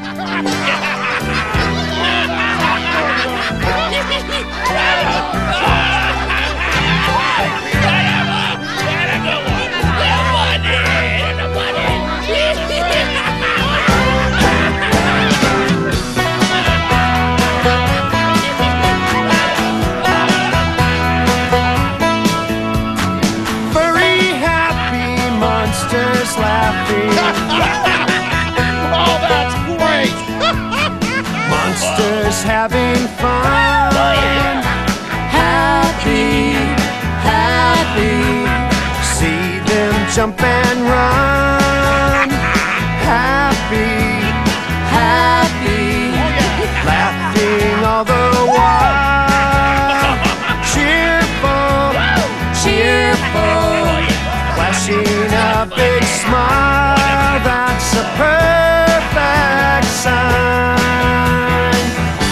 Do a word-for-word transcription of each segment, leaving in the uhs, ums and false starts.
Laughing. Oh, that's great! Monsters having fun. Oh, yeah. Happy, happy. See them jump and run. Happy, happy. Oh, yeah. Laughing all the while. Cheerful, cheerful. Flashing a big smile, that's a perfect sign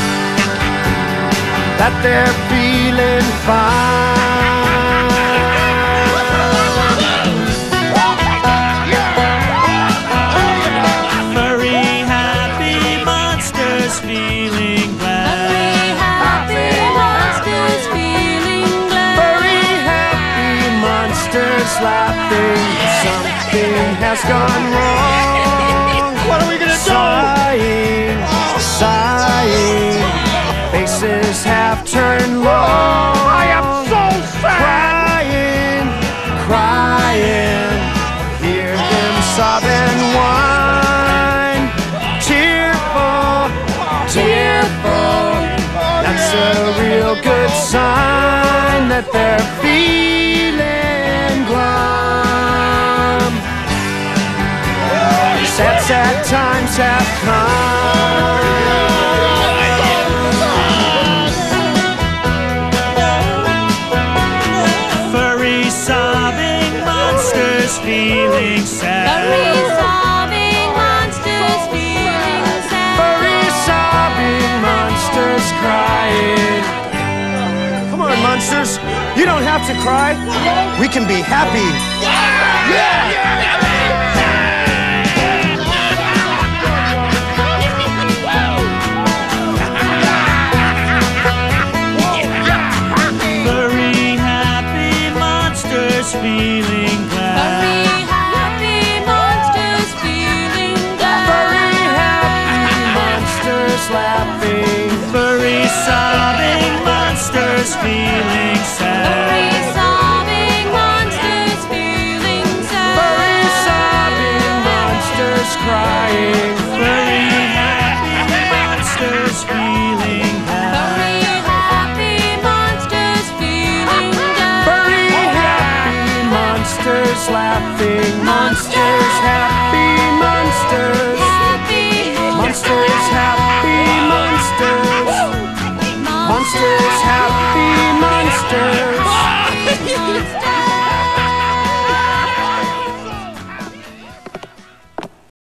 that they're feeling fine. Furry, happy monsters feeling glad. Furry, happy monsters feeling glad. Furry, happy monsters laughing. Something has gone wrong. What are we gonna do? Sighing, sighing. Faces have turned long. I am so sad! Crying, crying. Hear them sob and whine. Tearful, tearful. That's a real good sign that they're feeling glum. Sad, sad times have come. Furry, sobbing monsters feeling sad. Furry, sobbing monsters feeling sad. Furry, sobbing monsters crying. Come on, monsters. You don't have to cry. We can be happy. Furry, happy monsters feeling glad. Furry, happy monsters feeling glad. Furry, happy monsters laughing. Furry, sobbing monsters feeling sad. Furry, sobbing monsters feeling sad. Furry, sobbing monsters crying. Furry, happy monsters feeling glad. Furry, happy monsters feeling glad. Furry, happy monsters laughing. Monsters happy.